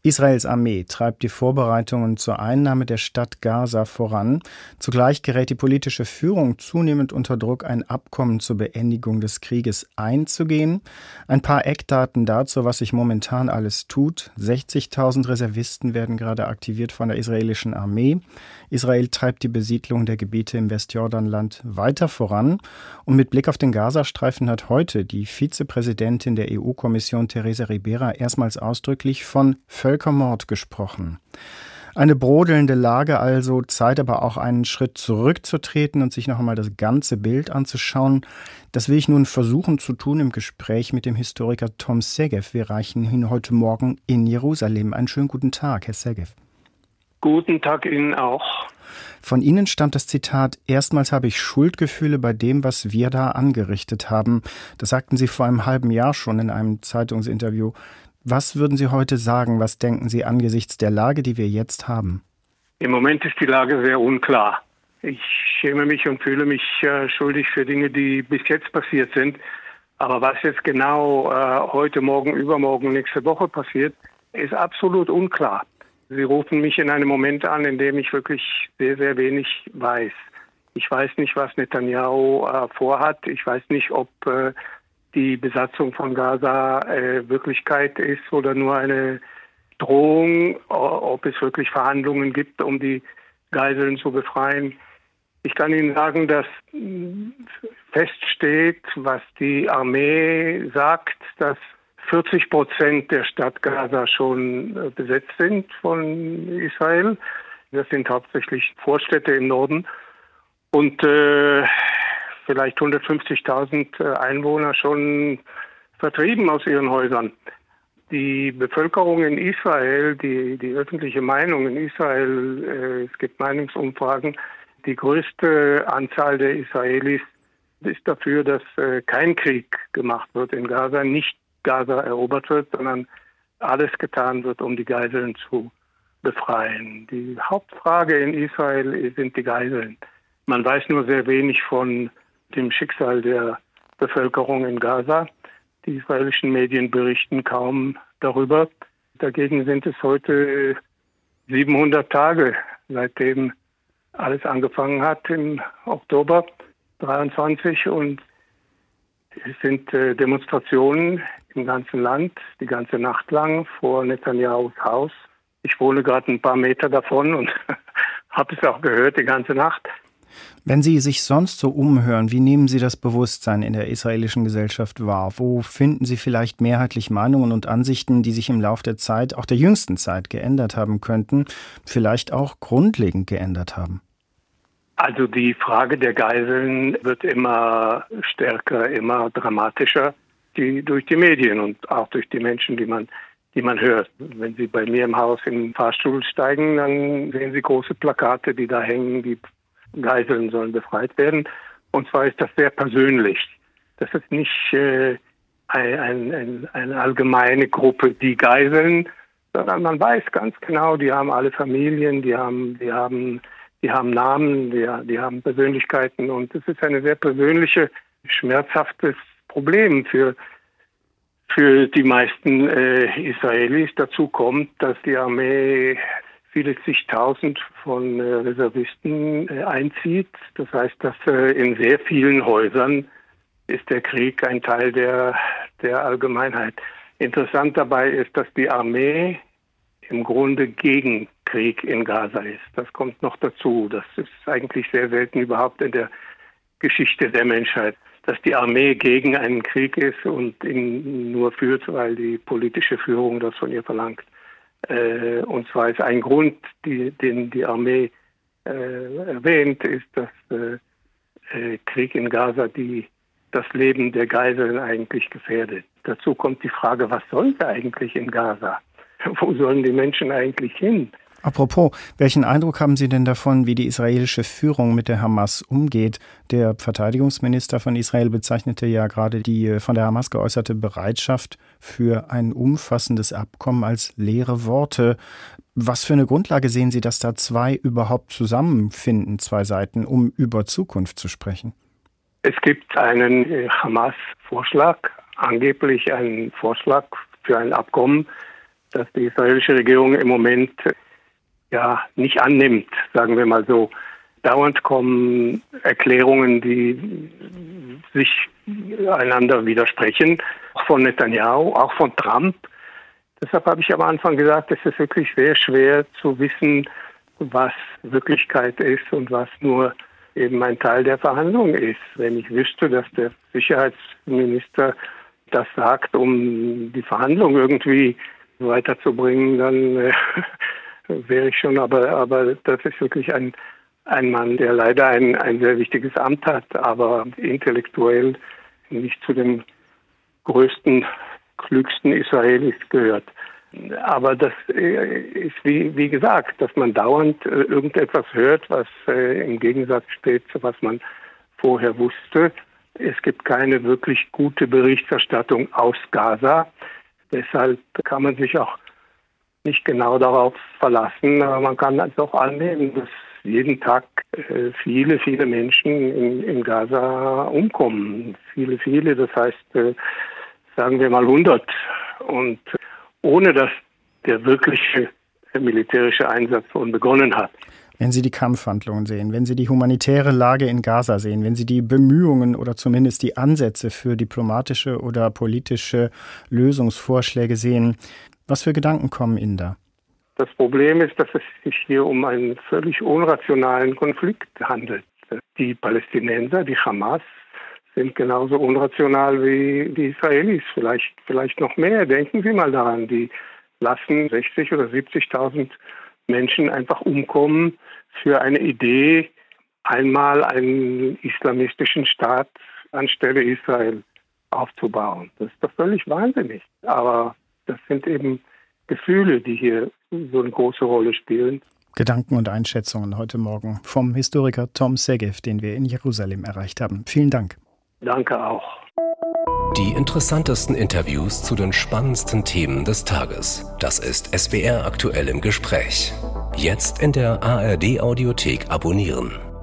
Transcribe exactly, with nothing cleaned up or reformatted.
Israels Armee treibt die Vorbereitungen zur Einnahme der Stadt Gaza voran. Zugleich gerät die politische Führung zunehmend unter Druck, ein Abkommen zur Beendigung des Krieges einzugehen. Ein paar Eckdaten dazu, was sich momentan alles tut. sechzigtausend Reservisten werden gerade aktiviert von der israelischen Armee. Israel treibt die Besiedlung der Gebiete im Westjordanland weiter voran. Und mit Blick auf den Gazastreifen hat heute die Vizepräsidentin der E U-Kommission Teresa Ribera erstmals ausdrücklich von Völkermord gesprochen. Eine brodelnde Lage also, Zeit aber auch einen Schritt zurückzutreten und sich noch einmal das ganze Bild anzuschauen. Das will ich nun versuchen zu tun im Gespräch mit dem Historiker Tom Segev. Wir erreichen ihn heute Morgen in Jerusalem. Einen schönen guten Tag, Herr Segev. Guten Tag Ihnen auch. Von Ihnen stammt das Zitat: Erstmals habe ich Schuldgefühle bei dem, was wir da angerichtet haben. Das sagten Sie vor einem halben Jahr schon in einem Zeitungsinterview. Was würden Sie heute sagen? Was denken Sie angesichts der Lage, die wir jetzt haben? Im Moment ist die Lage sehr unklar. Ich schäme mich und fühle mich äh, schuldig für Dinge, die bis jetzt passiert sind. Aber was jetzt genau äh, heute, morgen, übermorgen, nächste Woche passiert, ist absolut unklar. Sie rufen mich in einem Moment an, in dem ich wirklich sehr, sehr wenig weiß. Ich weiß nicht, was Netanyahu äh, vorhat. Ich weiß nicht, ob äh, die Besatzung von Gaza äh, Wirklichkeit ist oder nur eine Drohung, ob es wirklich Verhandlungen gibt, um die Geiseln zu befreien. Ich kann Ihnen sagen, dass feststeht, was die Armee sagt, dass vierzig Prozent der Stadt Gaza schon äh, besetzt sind von Israel. Das sind hauptsächlich Vorstädte im Norden. Und äh, vielleicht hundertfünfzigtausend äh, Einwohner schon vertrieben aus ihren Häusern. Die Bevölkerung in Israel, die, die öffentliche Meinung in Israel, äh, es gibt Meinungsumfragen, die größte Anzahl der Israelis ist dafür, dass äh, kein Krieg gemacht wird in Gaza, nicht Gaza erobert wird, sondern alles getan wird, um die Geiseln zu befreien. Die Hauptfrage in Israel sind die Geiseln. Man weiß nur sehr wenig von dem Schicksal der Bevölkerung in Gaza. Die israelischen Medien berichten kaum darüber. Dagegen sind es heute siebenhundert Tage, seitdem alles angefangen hat im Oktober dreiundzwanzig, und es sind äh, Demonstrationen im ganzen Land, die ganze Nacht lang vor Netanyahus Haus. Ich wohne gerade ein paar Meter davon und habe es auch gehört die ganze Nacht. Wenn Sie sich sonst so umhören, wie nehmen Sie das Bewusstsein in der israelischen Gesellschaft wahr? Wo finden Sie vielleicht mehrheitlich Meinungen und Ansichten, die sich im Laufe der Zeit, auch der jüngsten Zeit, geändert haben könnten, vielleicht auch grundlegend geändert haben? Also die Frage der Geiseln wird immer stärker, immer dramatischer, die, durch die Medien und auch durch die Menschen, die man, die man hört. Wenn Sie bei mir im Haus in den Fahrstuhl steigen, dann sehen Sie große Plakate, die da hängen, die Geiseln sollen befreit werden. Und zwar ist das sehr persönlich. Das ist nicht äh, ein, ein, eine allgemeine Gruppe, die Geiseln, sondern man weiß ganz genau, die haben alle Familien, die haben, die haben Die haben Namen, die, die haben Persönlichkeiten, und es ist ein sehr persönliches, schmerzhaftes Problem für, für die meisten äh, Israelis. Dazu kommt, dass die Armee viele zigtausend von äh, Reservisten äh, einzieht. Das heißt, dass äh, in sehr vielen Häusern ist der Krieg ein Teil der, der Allgemeinheit. Interessant dabei ist, dass die Armee im Grunde gegen Krieg in Gaza ist. Das kommt noch dazu. Das ist eigentlich sehr selten überhaupt in der Geschichte der Menschheit, dass die Armee gegen einen Krieg ist und ihn nur führt, weil die politische Führung das von ihr verlangt. Äh, und zwar ist ein Grund, die, den die Armee äh, erwähnt, ist, dass äh, äh, Krieg in Gaza die, das Leben der Geiseln eigentlich gefährdet. Dazu kommt die Frage, was sollte eigentlich in Gaza? Wo sollen die Menschen eigentlich hin? Apropos, welchen Eindruck haben Sie denn davon, wie die israelische Führung mit der Hamas umgeht? Der Verteidigungsminister von Israel bezeichnete ja gerade die von der Hamas geäußerte Bereitschaft für ein umfassendes Abkommen als leere Worte. Was für eine Grundlage sehen Sie, dass da zwei überhaupt zusammenfinden, zwei Seiten, um über Zukunft zu sprechen? Es gibt einen Hamas-Vorschlag, angeblich einen Vorschlag für ein Abkommen, das die israelische Regierung im Moment ja nicht annimmt, sagen wir mal so. Dauernd kommen Erklärungen, die sich einander widersprechen, auch von Netanyahu, auch von Trump. Deshalb habe ich am Anfang gesagt, es ist wirklich sehr schwer zu wissen, was Wirklichkeit ist und was nur eben ein Teil der Verhandlungen ist. Wenn ich wüsste, dass der Sicherheitsminister das sagt, um die Verhandlungen irgendwie weiterzubringen, dann äh, wäre ich schon, aber, aber das ist wirklich ein, ein Mann, der leider ein, ein sehr wichtiges Amt hat, aber intellektuell nicht zu den größten, klügsten Israelis gehört. Aber das ist, wie, wie gesagt, dass man dauernd irgendetwas hört, was äh, im Gegensatz steht zu was man vorher wusste. Es gibt keine wirklich gute Berichterstattung aus Gaza. Deshalb kann man sich auch nicht genau darauf verlassen. Aber man kann also auch annehmen, dass jeden Tag äh, viele, viele Menschen in, in Gaza umkommen. Viele, viele, das heißt, äh, sagen wir mal hundert. Und ohne dass der wirkliche militärische Einsatz schon begonnen hat. Wenn Sie die Kampfhandlungen sehen, wenn Sie die humanitäre Lage in Gaza sehen, wenn Sie die Bemühungen oder zumindest die Ansätze für diplomatische oder politische Lösungsvorschläge sehen, was für Gedanken kommen Ihnen da? Das Problem ist, dass es sich hier um einen völlig unrationalen Konflikt handelt. Die Palästinenser, die Hamas, sind genauso unrational wie die Israelis, vielleicht, vielleicht noch mehr. Denken Sie mal daran, die lassen sechzig oder siebzigtausend Menschen einfach umkommen für eine Idee, einmal einen islamistischen Staat anstelle Israel aufzubauen. Das ist doch völlig wahnsinnig. Aber das sind eben Gefühle, die hier so eine große Rolle spielen. Gedanken und Einschätzungen heute Morgen vom Historiker Tom Segev, den wir in Jerusalem erreicht haben. Vielen Dank. Danke auch. Die interessantesten Interviews zu den spannendsten Themen des Tages. Das ist S W R aktuell im Gespräch. Jetzt in der A R D Audiothek abonnieren.